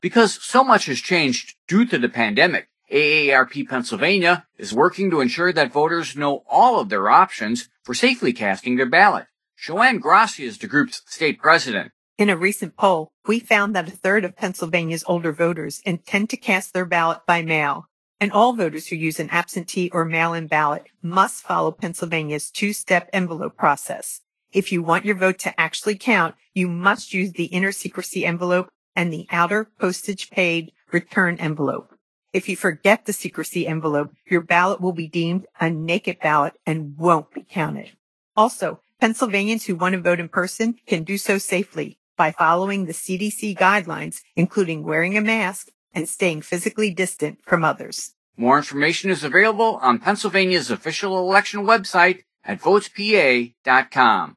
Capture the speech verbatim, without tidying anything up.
Because so much has changed due to the pandemic, A A R P Pennsylvania is working to ensure that voters know all of their options for safely casting their ballot. Joanne Grassi is the group's state president. In a recent poll, we found that a third of Pennsylvania's older voters intend to cast their ballot by mail, and all voters who use an absentee or mail-in ballot must follow Pennsylvania's two-step envelope process. If you want your vote to actually count, you must use the inner secrecy envelope and the outer postage-paid return envelope. If you forget the secrecy envelope, your ballot will be deemed a naked ballot and won't be counted. Also, Pennsylvanians who want to vote in person can do so safely by following the C D C guidelines, including wearing a mask and staying physically distant from others. More information is availavailable on Pennsylvania's official election website at votes p a dot com.